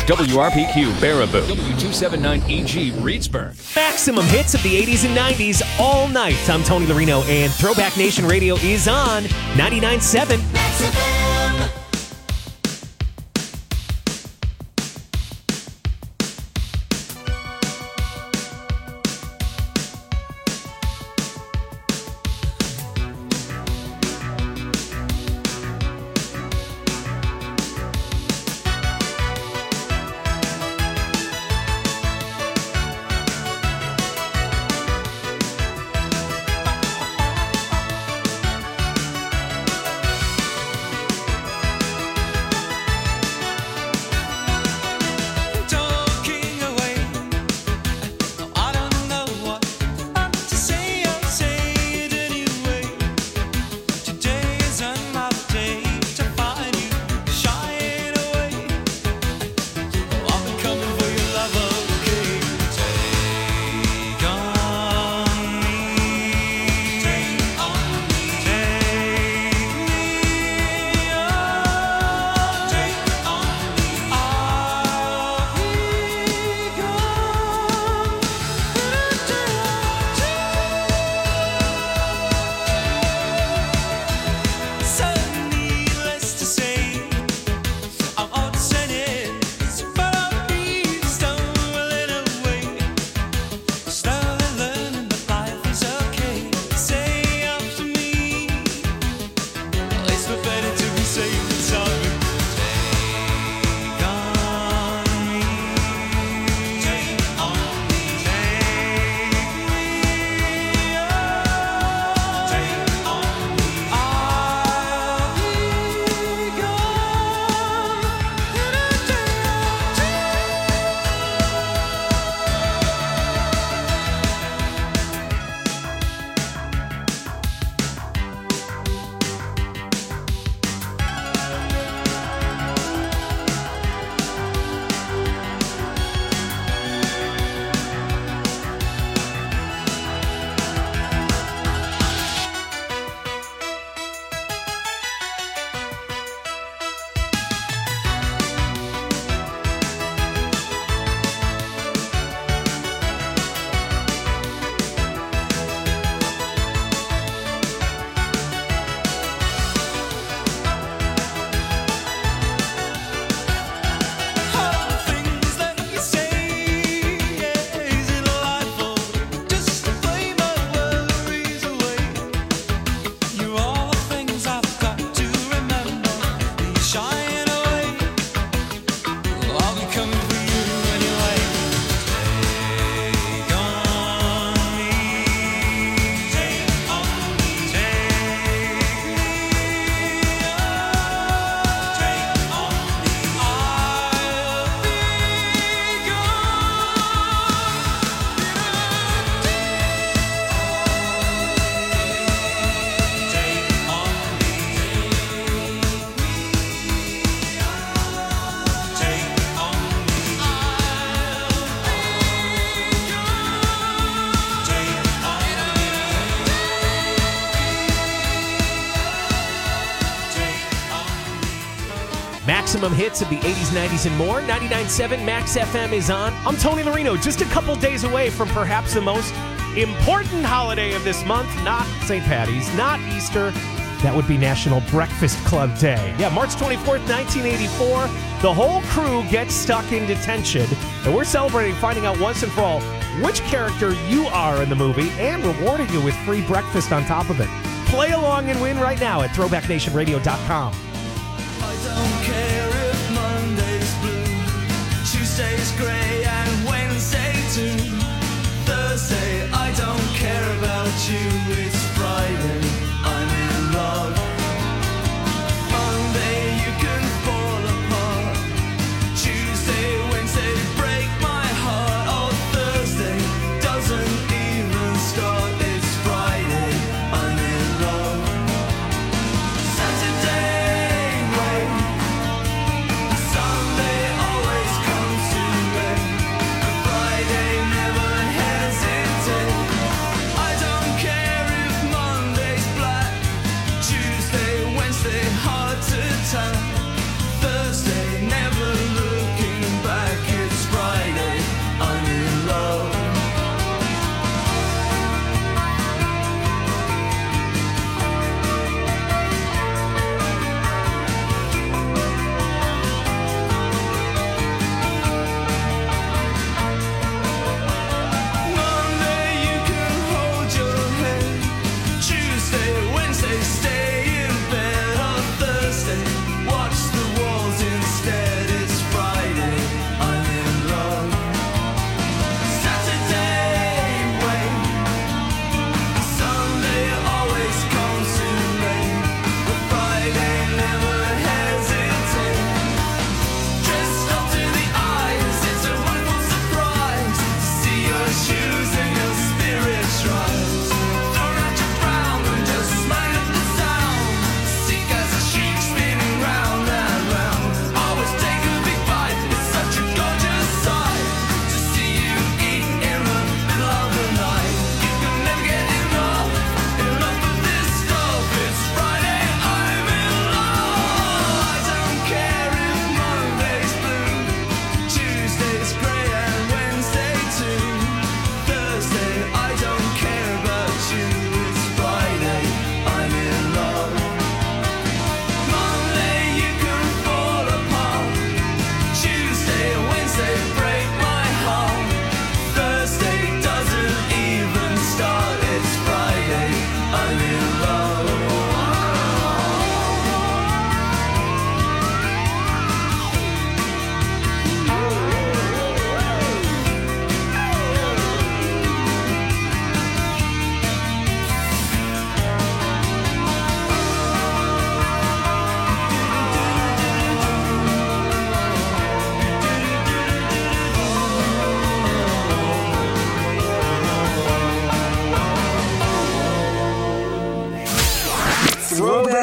WRPQ Baraboo, W279EG Reedsburg. Maximum hits of the 80s and 90s all night. I'm Tony Larino, and Throwback Nation Radio is on 99.7 Max FM. Maximum hits of the 80s, 90s, and more. 99.7 Max FM is on. I'm Tony Larino, just a couple days away from perhaps the most important holiday of this month. Not St. Paddy's, not Easter. That would be National Breakfast Club Day. Yeah, March 24th, 1984. The whole crew gets stuck in detention, and we're celebrating finding out once and for all which character you are in the movie and rewarding you with free breakfast on top of it. Play along and win right now at throwbacknationradio.com. I don't care if Monday's blue, Tuesday's grey and Wednesday too. Thursday, I don't care about you, it's Friday, I'm in love. Monday, you can fall apart. Tuesday, Wednesday, break my heart. Oh, Thursday doesn't even start, it's Friday, I'm in love. Saturday, wait. Sunday always comes too late. Friday never hesitates.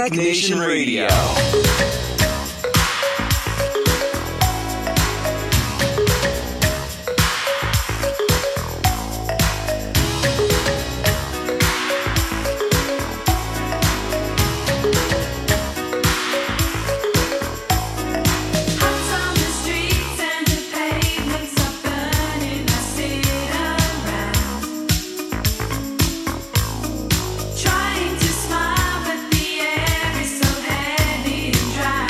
Pack Nation Radio. Trying to smile, but the air is so heavy and dry.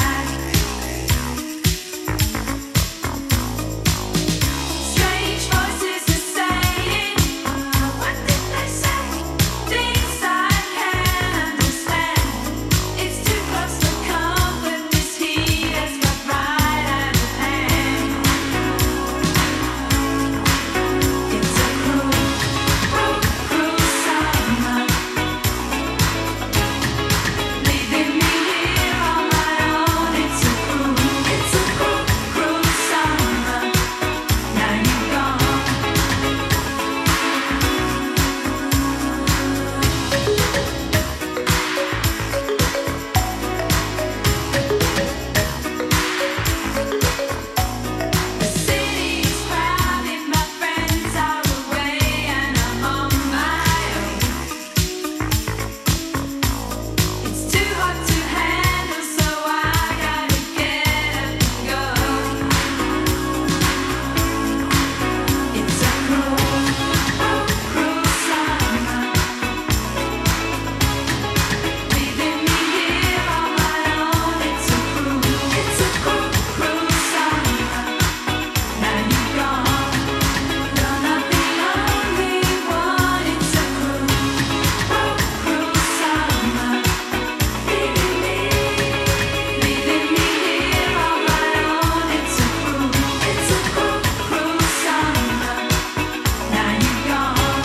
Strange voices are saying, what did they say? Things I can't understand. It's too close to come, but this heat has got right out of hand. It's a cruel, cruel, cruel summer. Leaving me here on my own. It's a cruel, cruel summer. Now you're gone. The city's crowded, my friends are away, and I'm on my own. It's too hot to handle, so I gotta get up and go. It's a cruel, cruel summer. Leaving me here on my own. It's a cruel, cruel summer. Now you're gone. You're not the only one. It's a cruel summer. Leaving me here on my own. It's a cruel summer. Now you're gone.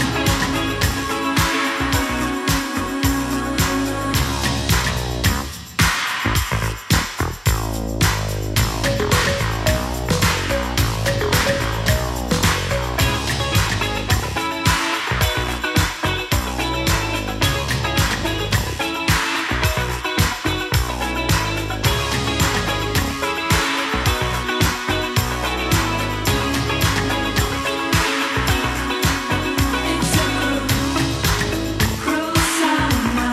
It's a cruel summer.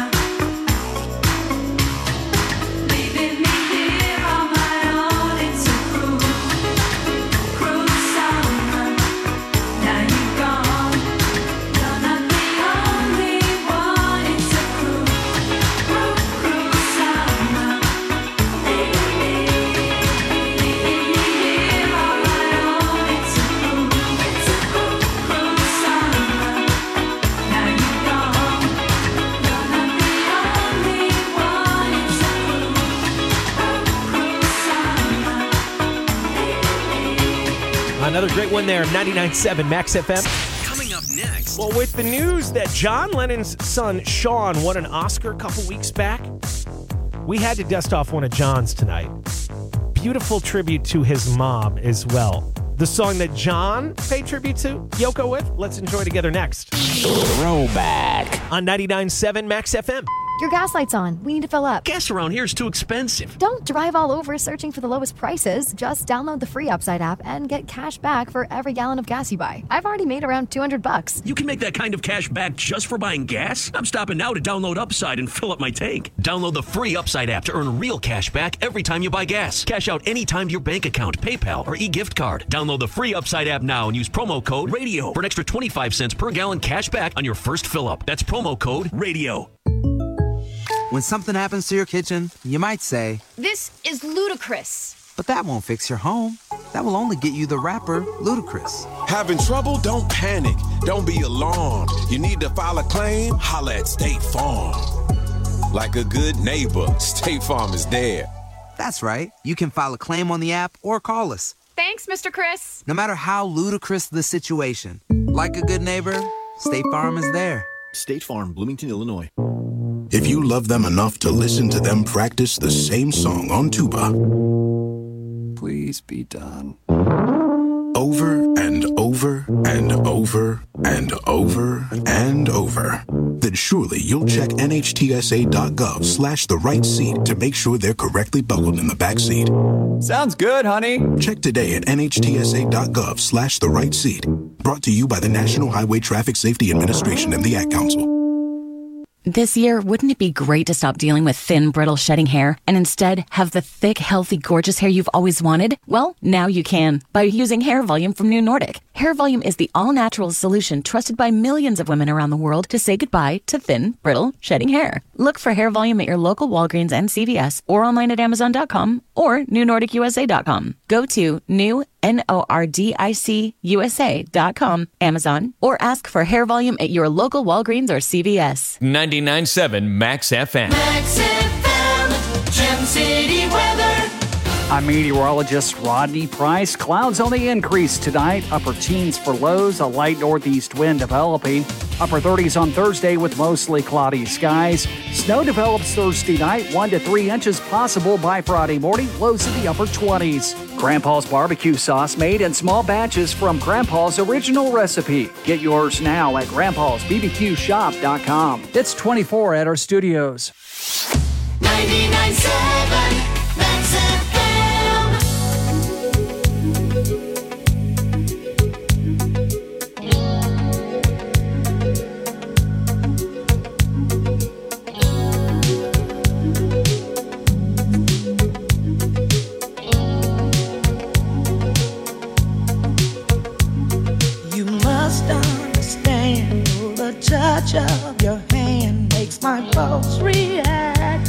Leaving me here on my own. It's a cruel summer. Now you're gone. You're not the only one. It's a cruel summer. Leaving me here on my own. It's a cruel summer. Now you're gone. You're not the only one. It's a cruel summer. Another great one there, 99.7 Max FM. Coming up next. Well, with the news that John Lennon's son, Sean, won an Oscar a couple weeks back, we had to dust off one of John's tonight. Beautiful tribute to his mom as well. The song that John paid tribute to Yoko with, let's enjoy together next. Throwback. On 99.7 Max FM. Your gas light's on. We need to fill up. Gas around here is too expensive. Don't drive all over searching for the lowest prices. Just download the free Upside app and get cash back for every gallon of gas you buy. I've already made around $200. You can make that kind of cash back just for buying gas? I'm stopping now to download Upside and fill up my tank. Download the free Upside app to earn real cash back every time you buy gas. Cash out anytime to your bank account, PayPal, or e-gift card. Download the free Upside app now and use promo code RADIO for an extra 25 cents per gallon cash back on your first fill up. That's promo code RADIO. When something happens to your kitchen, you might say, This is ludicrous. but that won't fix your home. That will only get you the rapper, Ludacris. Having trouble? Don't panic. Don't be alarmed. You need to file a claim? Holla at State Farm. Like a good neighbor, State Farm is there. That's right. You can file a claim on the app or call us. Thanks, Mr. Chris. No matter how ludicrous the situation, like a good neighbor, State Farm is there. State Farm, Bloomington, Illinois. If you love them enough to listen to them practice the same song on tuba, Please be done. over and over and over and over and over, then surely you'll check NHTSA.gov/the right seat to make sure they're correctly buckled in the back seat. Sounds good, honey. Check today at NHTSA.gov/the right seat. Brought to you by the National Highway Traffic Safety Administration and the Ad Council. This year, wouldn't it be great to stop dealing with thin, brittle, shedding hair and instead have the thick, healthy, gorgeous hair you've always wanted? Well, now you can by using Hair Volume from New Nordic. Hair Volume is the all-natural solution trusted by millions of women around the world to say goodbye to thin, brittle, shedding hair. Look for Hair Volume at your local Walgreens and CVS or online at Amazon.com or NewNordicUSA.com. Go to NORDICUSA.com, Amazon, or ask for Hair Volume at your local Walgreens or CVS. 99.7 Max FM. Max FM, Gem City weather. I'm meteorologist Rodney Price. Clouds on the increase tonight. Upper teens for lows, a light northeast wind developing. Upper 30s on Thursday with mostly cloudy skies. Snow develops Thursday night, 1 to 3 inches possible by Friday morning. Lows in the upper 20s. Grandpa's barbecue sauce made in small batches from Grandpa's original recipe. Get yours now at grandpa'sbbqshop.com. It's 24 at our studios. 99.7 Max FM. You must understand the touch of your hand makes my pulse react.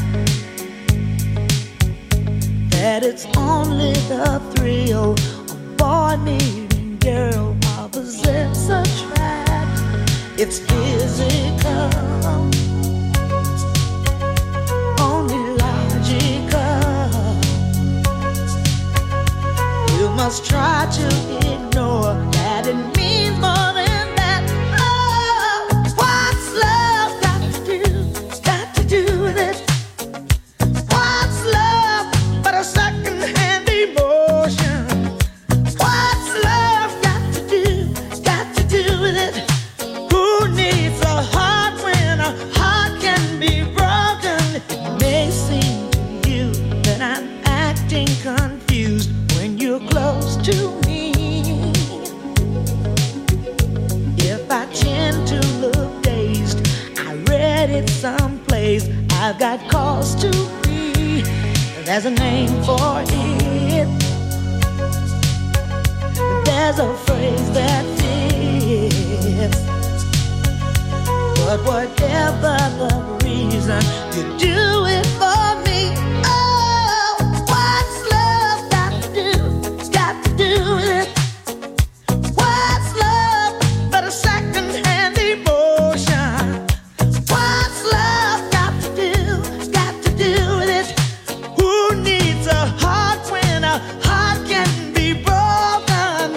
That it's only the thrill of boy meeting girl opposites attract. It's physical, only logical. You must try to ignore that it means more than that. Oh, what's love got to do? Got to do with it. What's love but a second-hand emotion? What's love got to do? Got to do with it. Who needs a heart when a heart can be broken? It may seem to you that I'm acting confused when you're close to me. If I tend to look dazed, I read it someplace. I've got cause to be. There's a name for it. There's a phrase that fits. But whatever the reason, you do it for me. Oh, what's love got to do? Got to do with it. What's love but a second-hand emotion? What's love got to do? Got to do with it. Who needs a heart when a heart can be broken?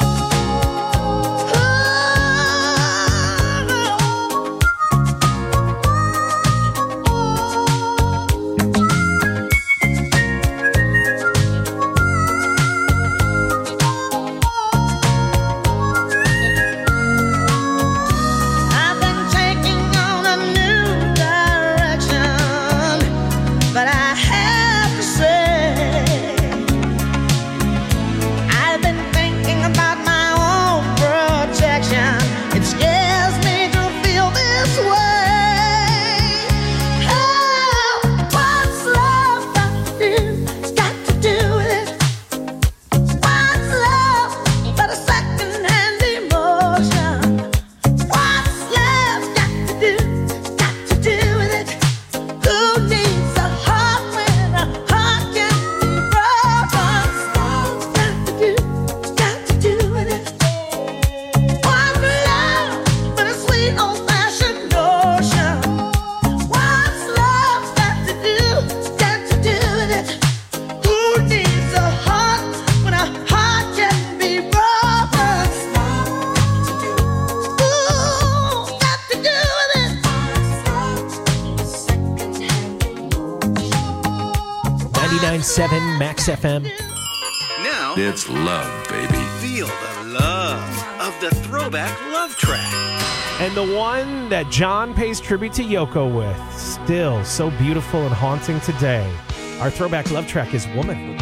I've been taking on a new direction, but I have to say, I've been thinking about my own protection. It scares me to feel this way. Oh, what's love got to do? Got to do with it. What's love but a second-hand emotion? What's love got to do? Got to do with it. Who needs a heart when a heart can be broken? Love's got to do with it. What's love but a sweet old-fashioned notion? What's love got to do? Got to do with it. Who needs a heart when a heart can be broken? Ooh, got to do with it. 99.7 Max FM. Now It's love, baby. feel the love of of the Throwback Love Track. And the one that John pays tribute to Yoko with, still so beautiful and haunting today. Our Throwback Love Track is Woman.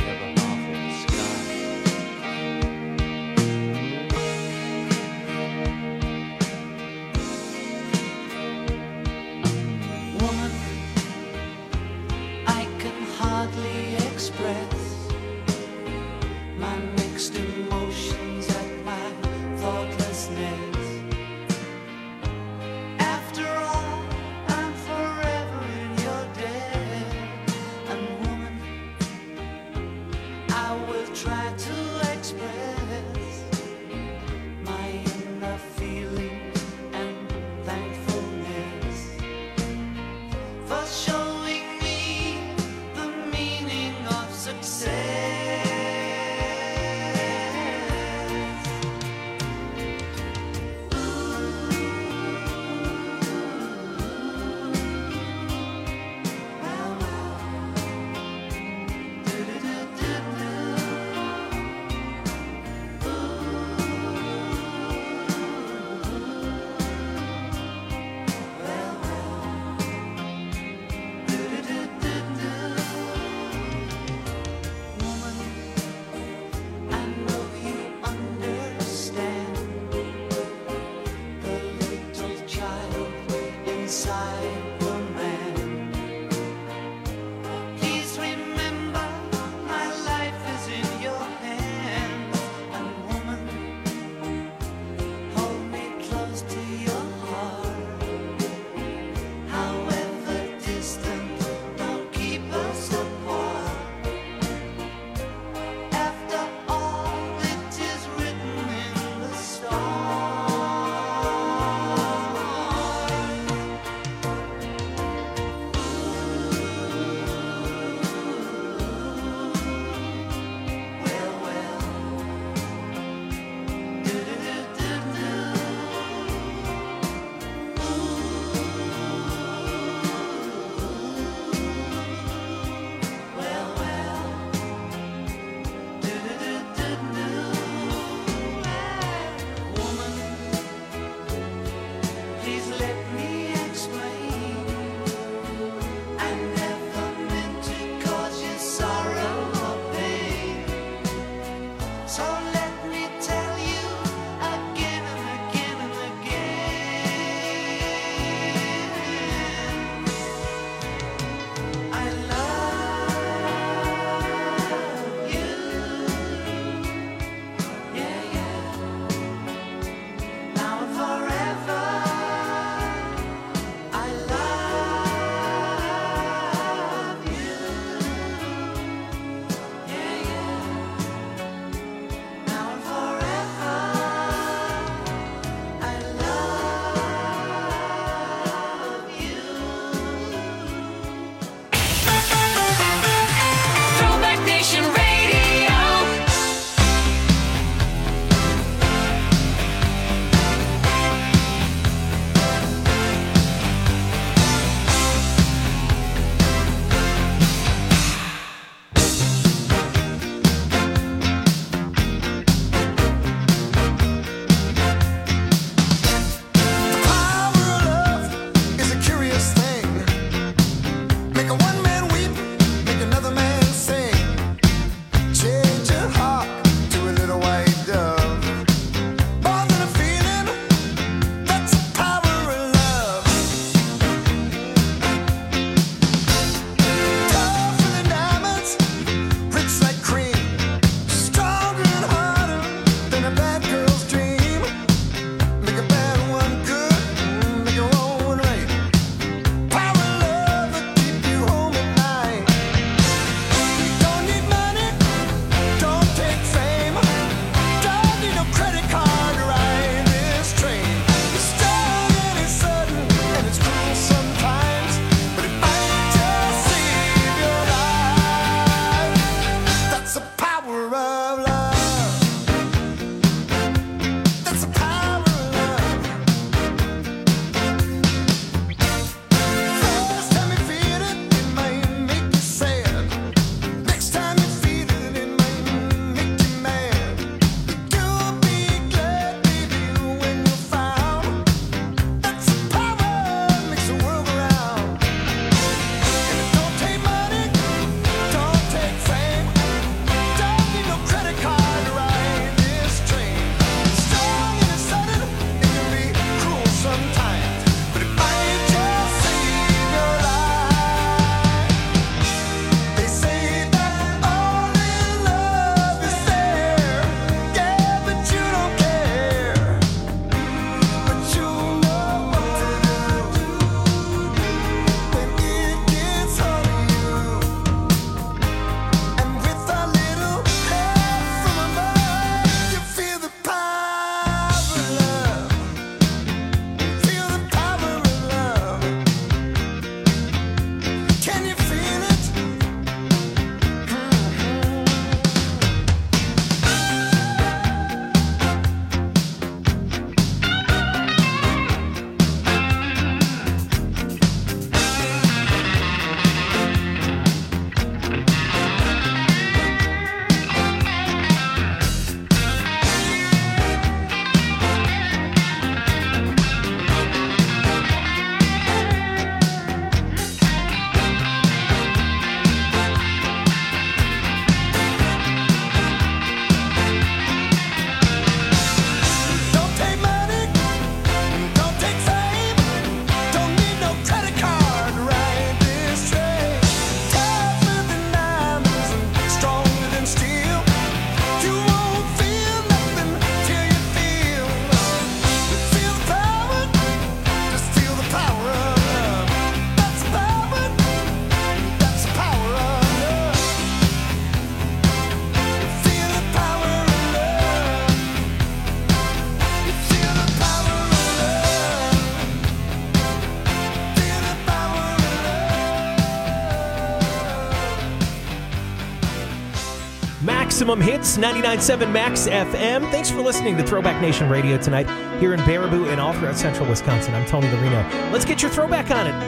Maximum Hits, 99.7 Max FM. Thanks for listening to Throwback Nation Radio tonight here in Baraboo and all throughout central Wisconsin. I'm Tony Larino. Let's get your throwback on at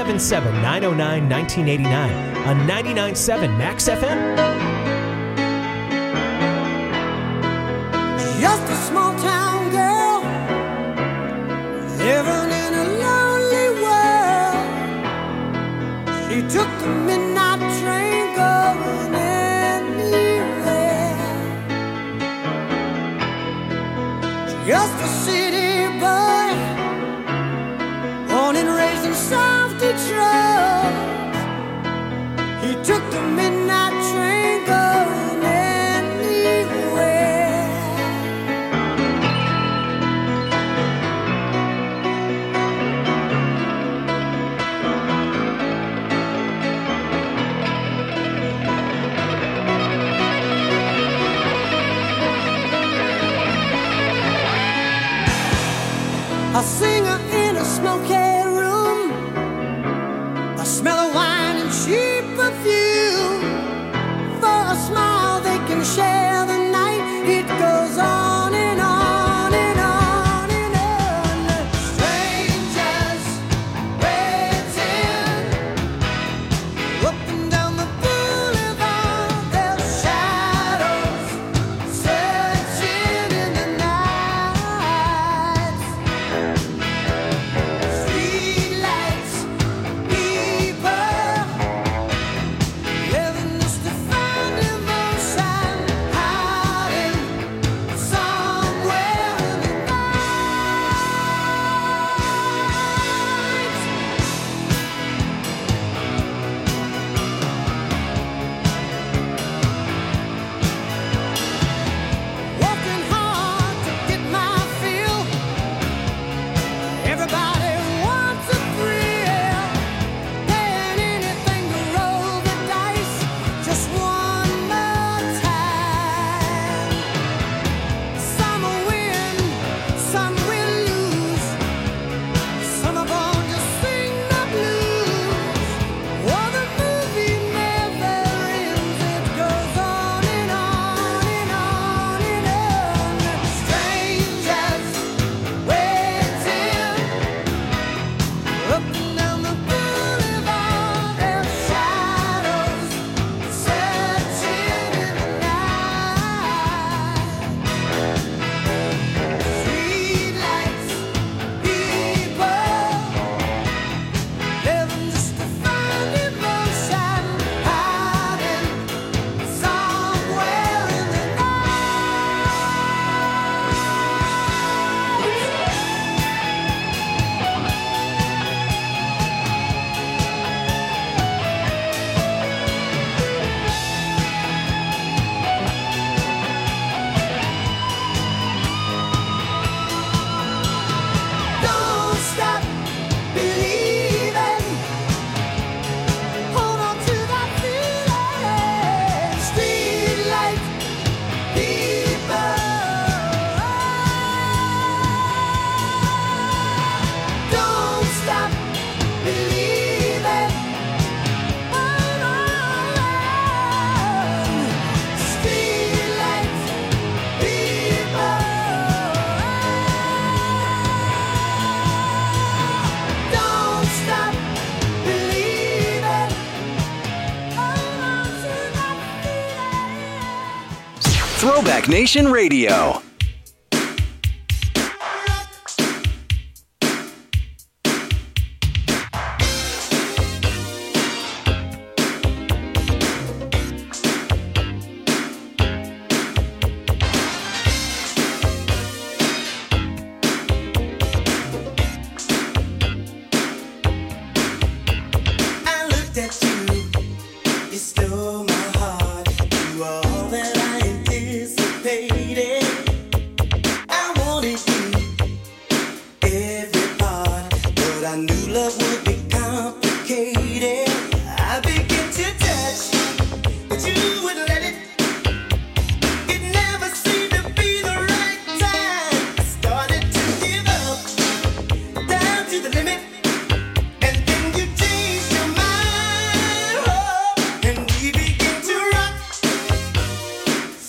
877-909-1989 on 99.7 Max FM. Just a small town girl living in a lonely world. She took the midnight train going anywhere. Just a city boy, born and raised in South Detroit. He took the midnight train going anywhere. A singer in a smoky room, a smell of wine and cheap perfume. For a smile they can share the night. It goes on and on and on and on. Strangers waiting up and down the boulevard. Their shadows searching in the night. Streetlights, people living just to find emotion, hiding somewhere in the night. Working hard to get my fill. Everybody wants a thrill, paying anything to roll the dice just one more time. Some will win, some will lose. Some are born to sing the blues. Oh, the movie never ends. It goes on and on and on and on. Strangers waiting up and down the boulevard. Their shadows searching in the night. Streetlights, people living just to find emotion, hiding somewhere in the Don't stop believing. Hold on to that feeling. Streetlight people. Don't stop believing. Hold on. Streetlight people. Don't stop believing. Hold on to that feeling. Throwback Nation Radio. I looked at you, you stole my heart. You are all that I anticipated. I wanted you, every part, but I knew love would be complicated. I began to touch, but you wouldn't let it. It never seemed to be the right time. I started to give up, down to the limit. And then you changed your mind, oh, and we began to rock.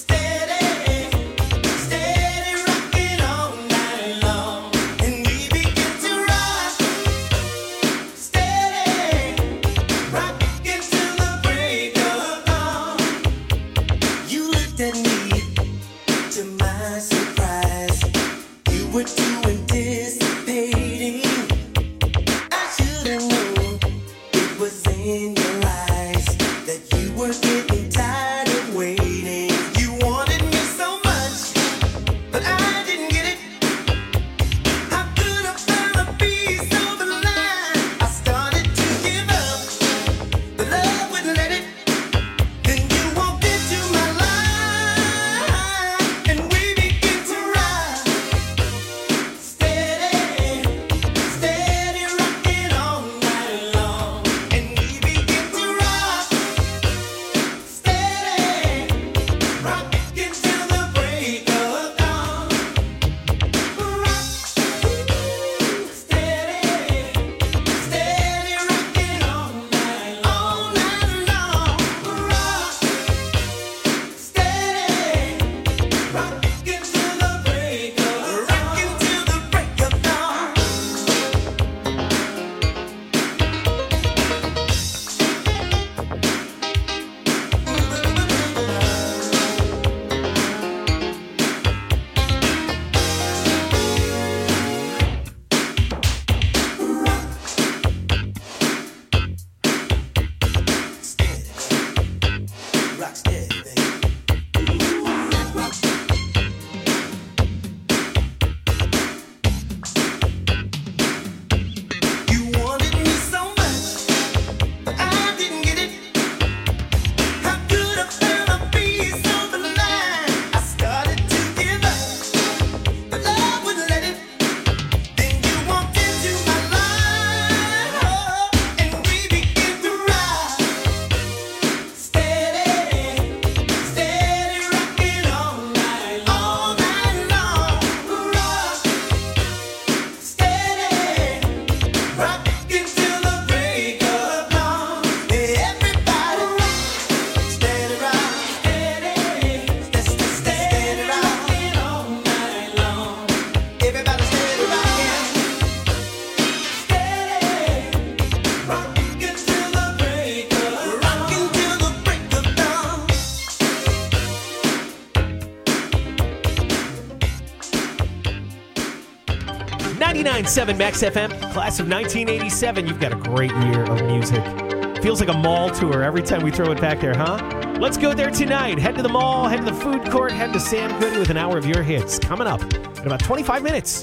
99.7 Max FM, class of 1987. You've got a great year of music. Feels like a mall tour every time we throw it back there, huh? Let's go there tonight. Head to the mall, head to the food court, head to Sam Goody with an hour of your hits. Coming up in about 25 minutes.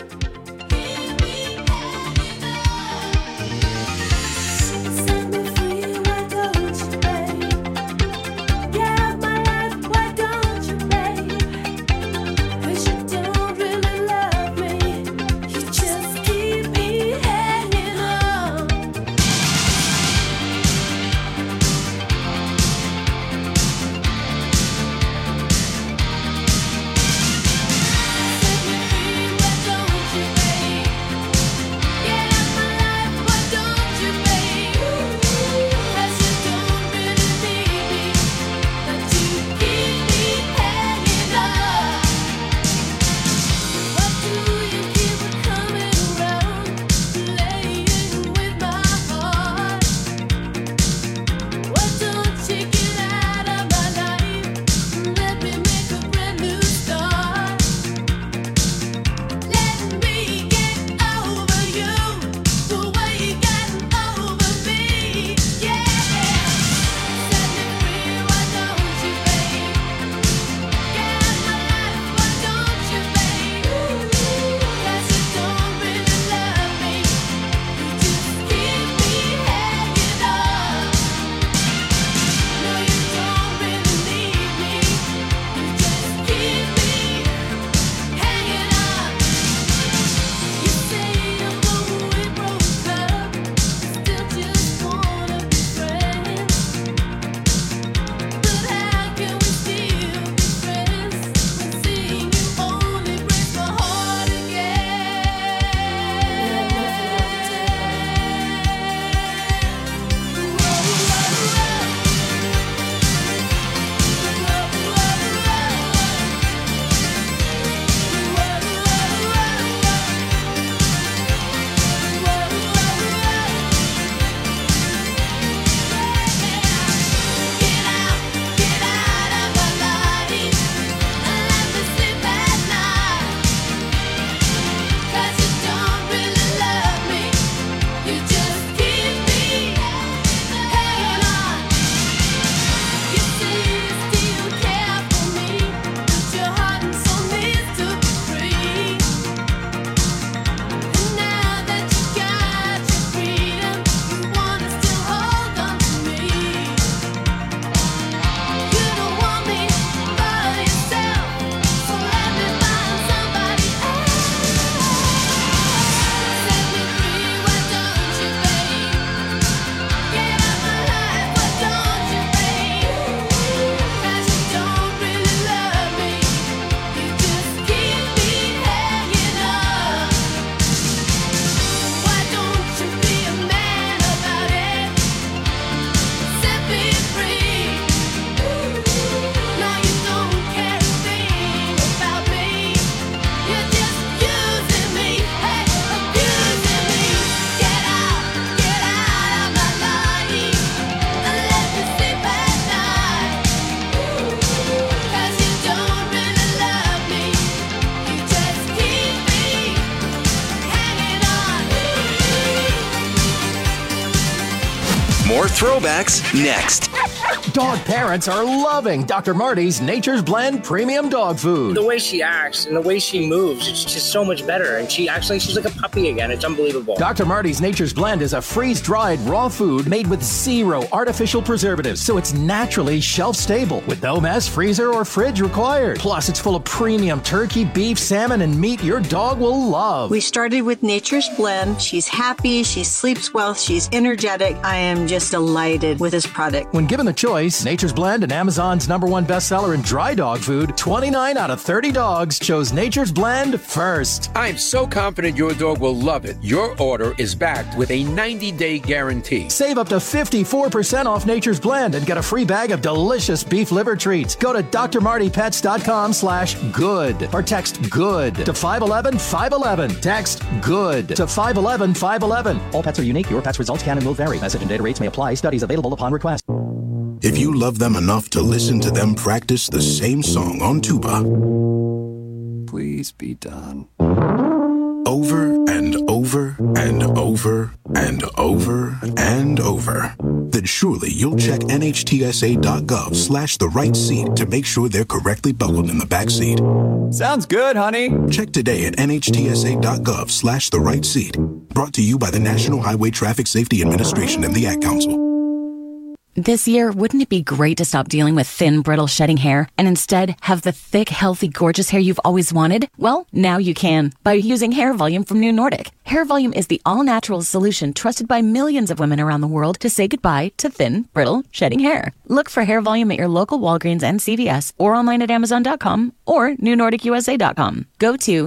More throwbacks next. Dog parents are loving Dr. Marty's Nature's Blend Premium Dog Food. The way she acts and the way she moves, it's just so much better. And she's like a puppy again. It's unbelievable. Dr. Marty's Nature's Blend is a freeze-dried raw food made with 0 artificial preservatives, so it's naturally shelf-stable with no mess, freezer, or fridge required. Plus, it's full of premium turkey, beef, salmon, and meat your dog will love. We started with Nature's Blend. She's happy, she sleeps well, she's energetic. I am just delighted with this product. When given the choice, Nature's Blend and Amazon's #1 bestseller in dry dog food, 29 out of 30 dogs chose Nature's Blend first. I'm so confident your dog will love it. Your order is backed with a 90-day guarantee. Save up to 54% off Nature's Blend and get a free bag of delicious beef liver treats. Go to drmartypets.com/good or text GOOD to 511-511. Text GOOD to 511-511. All pets are unique. Your pet's results can and will vary. Message and data rates may apply. Studies available upon request. If you love them enough to listen to them practice the same song on tuba, please be done. Over and over and over and over and over, then surely you'll check NHTSA.gov/the right seat to make sure they're correctly buckled in the back seat. Sounds good, honey. Check today at NHTSA.gov/the right seat. Brought to you by the National Highway Traffic Safety Administration and the Ad Council. This year, wouldn't it be great to stop dealing with thin, brittle, shedding hair and instead have the thick, healthy, gorgeous hair you've always wanted? Well, now you can by using Hair Volume from New Nordic. Hair Volume is the all-natural solution trusted by millions of women around the world to say goodbye to thin, brittle, shedding hair. Look for Hair Volume at your local Walgreens and CVS or online at Amazon.com or NewNordicUSA.com. Go to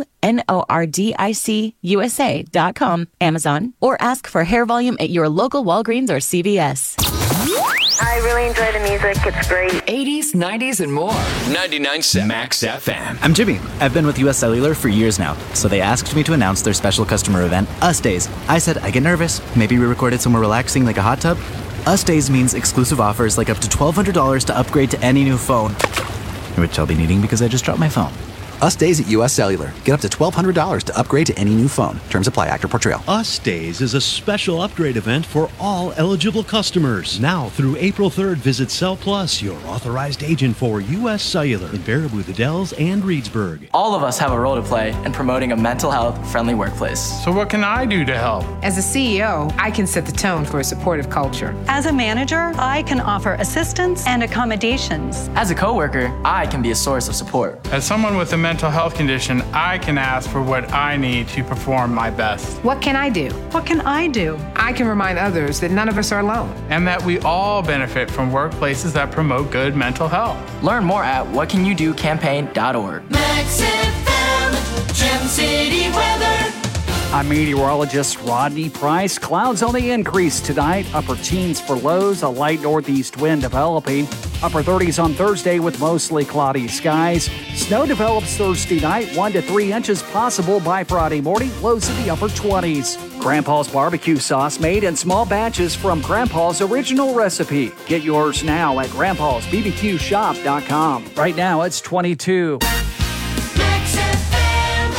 NORDICUSA.com, Amazon, or ask for Hair Volume at your local Walgreens or CVS. I really enjoy the music. It's great. 80s, 90s, and more. 99.7 Max FM. I'm Jimmy. I've been with US Cellular for years now, so they asked me to announce their special customer event, Us Days. I said, I get nervous. Maybe we recorded somewhere relaxing like a hot tub? Us Days means exclusive offers like up to $1,200 to upgrade to any new phone, which I'll be needing because I just dropped my phone. Us Days at US Cellular. Get up to $1,200 to upgrade to any new phone. Terms apply. Actor Portrayal. Us Days is a special upgrade event for all eligible customers. Now through April 3rd, visit Cell Plus, your authorized agent for US Cellular in Baraboo, the Dells, and Reedsburg. All of us have a role to play in promoting a mental health friendly workplace. So what can I do to help? As a CEO, I can set the tone for a supportive culture. As a manager, I can offer assistance and accommodations. As a coworker, I can be a source of support. As someone with a mental health condition, I can ask for what I need to perform my best. What can I do? What can I do? I can remind others that none of us are alone. And that we all benefit from workplaces that promote good mental health. Learn more at whatcanyoudocampaign.org. Max FM, Gem City weather. I'm meteorologist Rodney Price. Clouds on the increase tonight. Upper teens for lows, a light northeast wind developing. Upper 30s on Thursday with mostly cloudy skies. Snow develops Thursday night, 1 to 3 inches possible by Friday morning. Lows in the upper 20s. Grandpa's barbecue sauce made in small batches from Grandpa's original recipe. Get yours now at grandpa'sbbqshop.com. Right now it's 22. Max FM.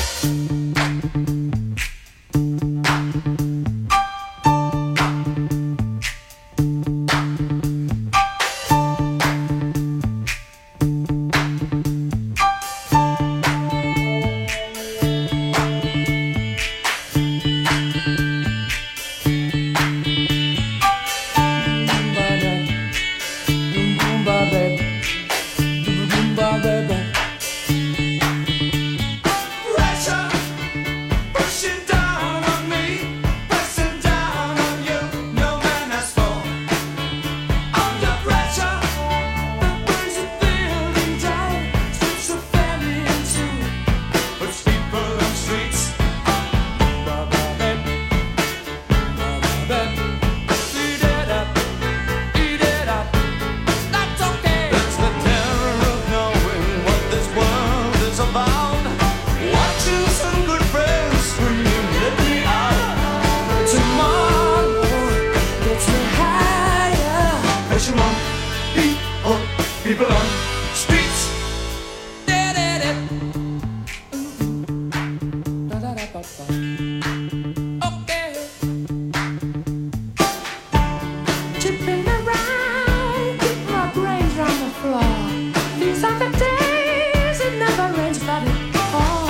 People on streets. Chipping around, keep my brains on the floor. These are the days it never rains, but it falls.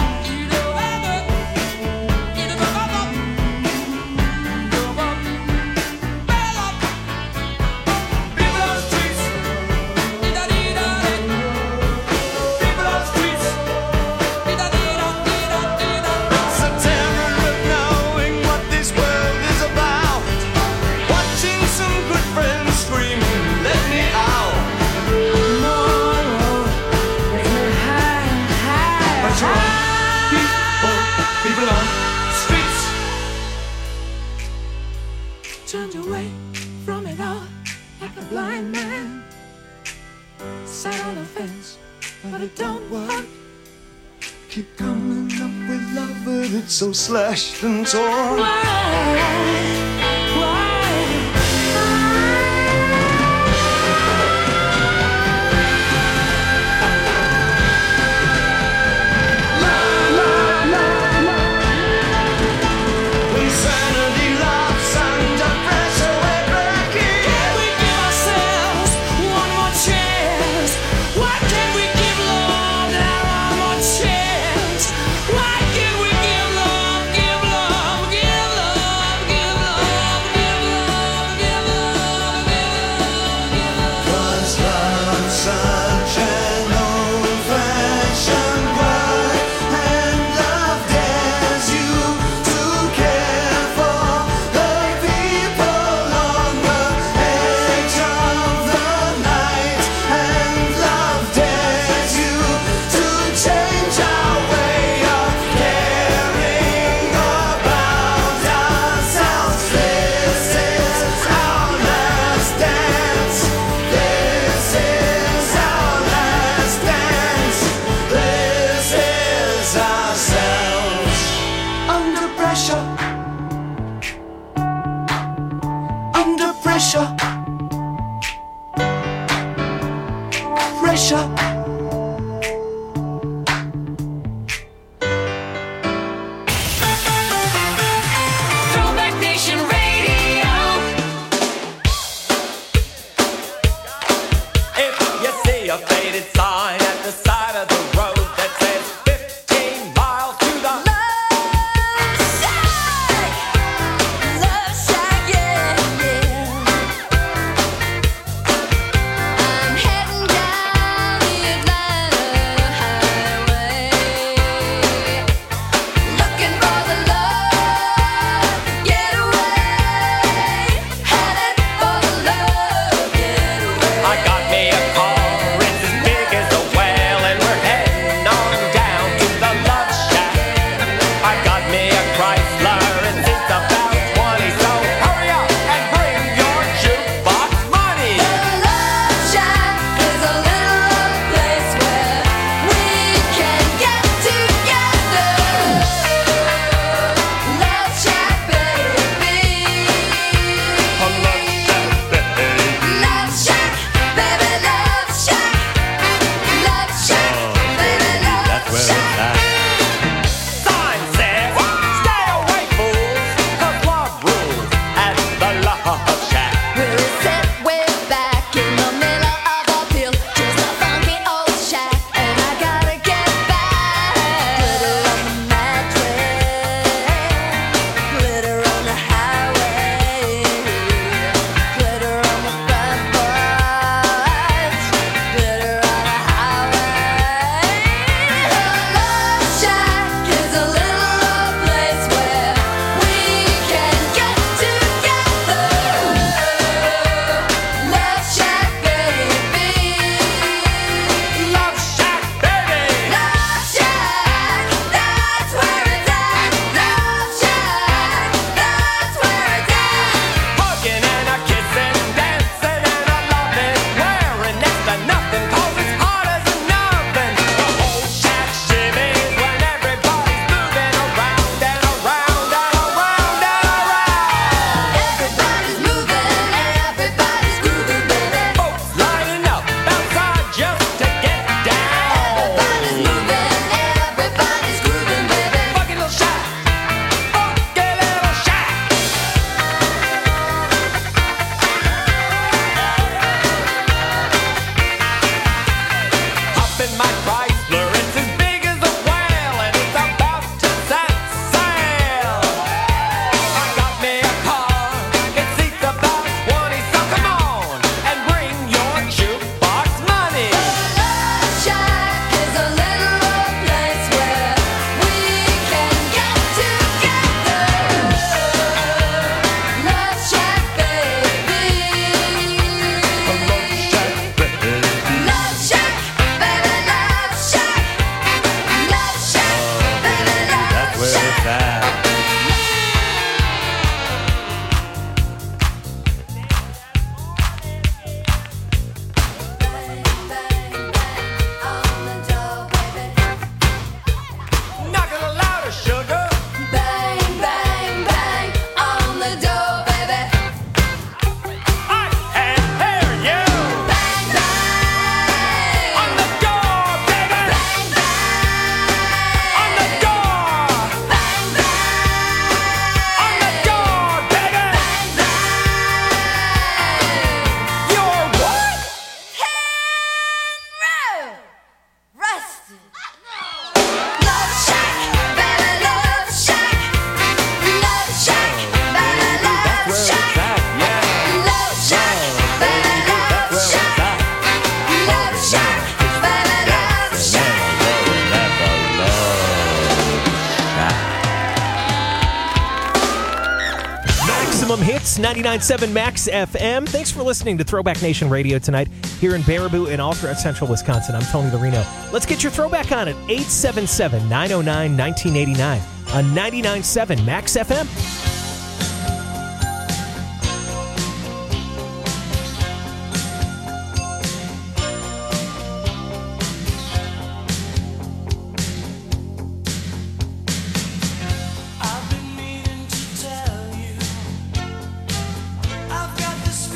Turned away from it all like a blind man. Sat on the fence, but it don't work. Keep coming up with love, but it's so slashed and torn. Pressure. Pressure. Throwback Nation Radio. If you see a faded sign at the side of the road that says 15 miles to the Love Shack, yeah, yeah. I'm heading down the Atlanta highway, looking for the love getaway, headed for the love getaway. I got me a car, it's as big as a whale, and we're heading on down to the Love Shack. I got me a Chrysler, and it's about 20, so hurry up and bring your jukebox money. The Love Shack is a little old place where we can get together. Love Shack, baby. Love Shack, baby, Love Shack. Love Shack, baby, Love Shack. Sign says, stay away, fools, 'cause love rules at the Love Shack. We'll sit way back in the middle of a field, just a funky old shack, and I gotta get back. Glitter on the mattress, glitter on the highway, glitter on the front porch, glitter on the highway. The Love Shack is a little old place where we can get together. Love Shack, baby. Love Shack, baby. Love Shack, that's where it's at. Love Shack, that's where it's at. Hugging and a kissing, dancing and a loving, wearing next to nothing 'cause it's hot as an oven. The whole shack shimmies when everybody's moving around and around and around and around. Everybody's moving and everybody's grooving, baby. Folks lining up outside just to get down. Everybody's moving and everybody's grooving, baby. Funky little shack, funky little shack. Hop in my Chrysler, it's as big as a whale, and it's about to set sail. I got me a car, it seats about 20, so come on and bring your jukebox money. Love Shack is a little old place where we can get together. Love Shack, baby. Love Shack, baby, Love Shack. Love Shack, baby, Love Shack. Knock it louder, sugar. Bang, bang, bang on the door, baby. I can hear you. Bang, bang On the door, baby. bang, bang On the door. bang, bang On the door, baby. You're what? Rusted. Love Shack, baby, Love Shack. Love Shack, baby, Love Shack. Love Shack, baby, Love Shack. Love Shack, baby, Love Shack. Maximum hits, 99.7 Max FM. Thanks for listening to Throwback Nation Radio tonight here in Baraboo and all throughout central Wisconsin. I'm Tony Lorino. Let's get your throwback on at 877-909-1989 on 99.7 Max FM. I've been meaning to tell you, I've got this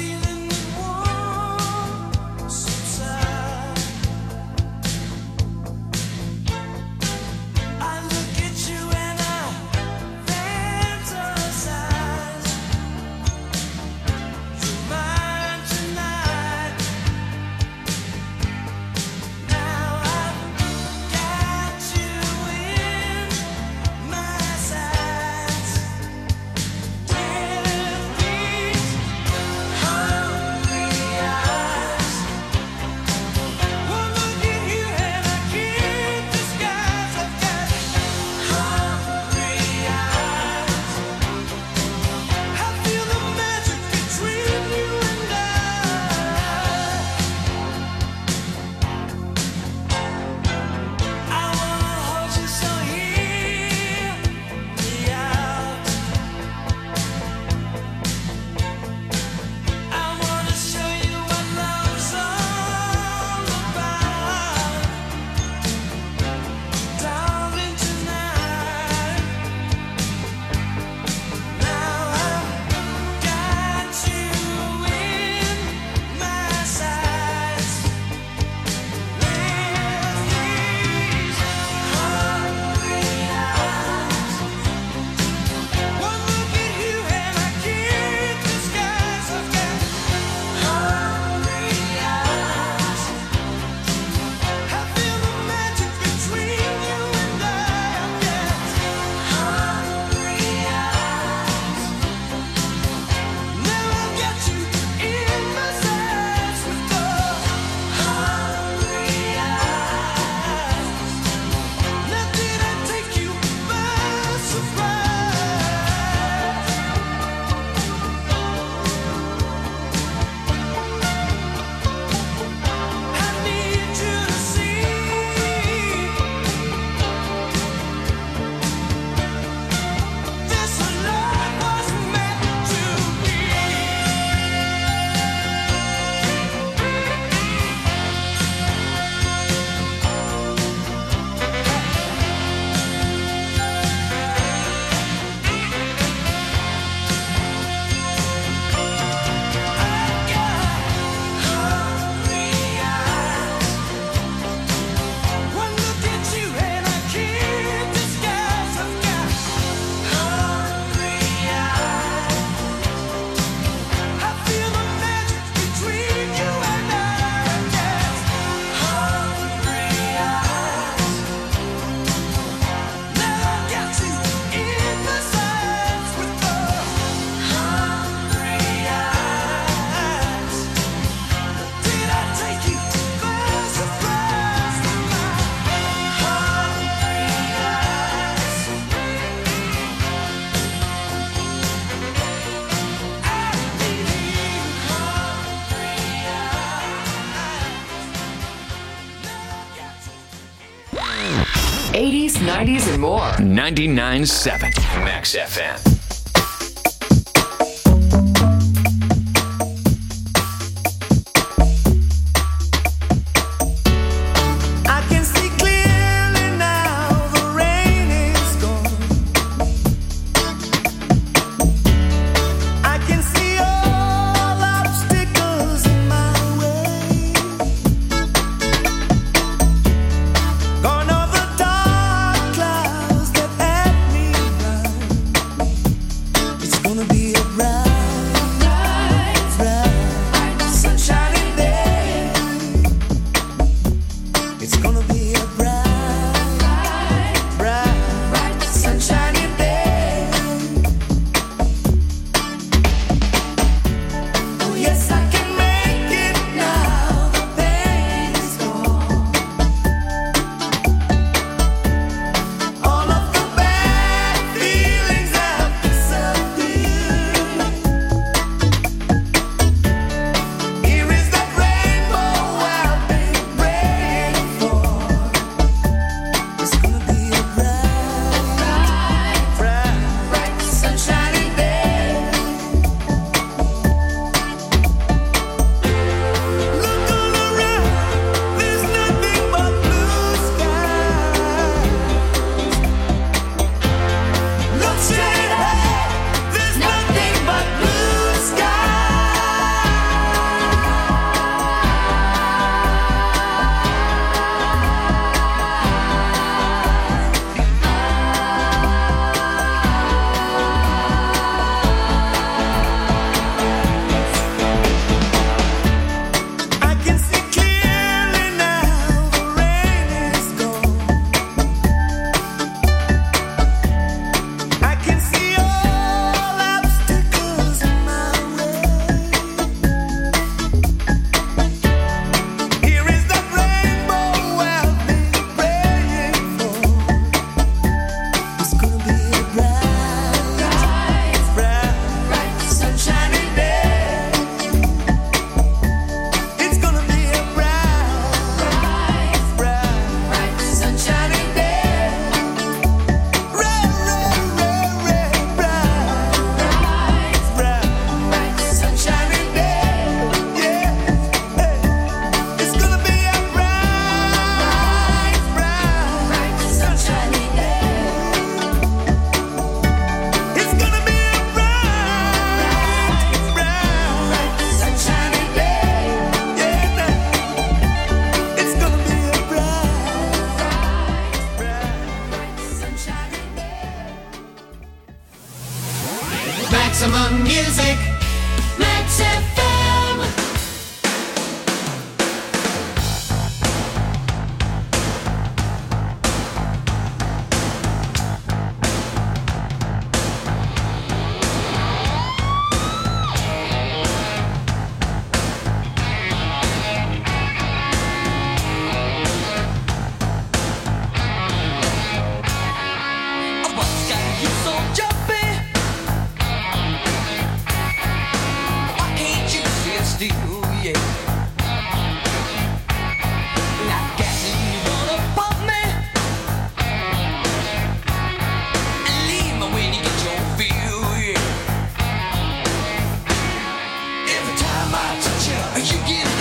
80s, 90s, and more. 99.7 Max FM. I can see clearly now, the rain is gone. I can see all obstacles in my way. Gone are the dark clouds that had me down. It's gonna be a bright, bright, sunshiny day. It's gonna be a bright, bright, sunshiny day. Oh yes, I can make it now. The pain is gone. All of the bad feelings have disappeared. Here is that rainbow I've been praying for. It's gonna be a bright, bright, sunshiny day. Look all around, there's nothing but blue skies. Look straight ahead, there's nothing but blue I can see clearly now, the rain is gone. I can see all obstacles in my way. Here is the rainbow I've been praying for. It's gonna be a bright, bright, sunshiny day. It's gonna be a bright, bright, sunshiny day. Bright, sunshiny day. Yeah, hey. It's gonna be a bright, sunshiny day. It's gonna be a bright, sunshiny day. Yeah, it's gonna be a bright, sunshiny day. Maximum music, Max FM. What's got you so jumpy? Why can't you sit still? Yeah. I guess you wanna bump me and leave me when you get your feel. Yeah. Every time I touch you, you get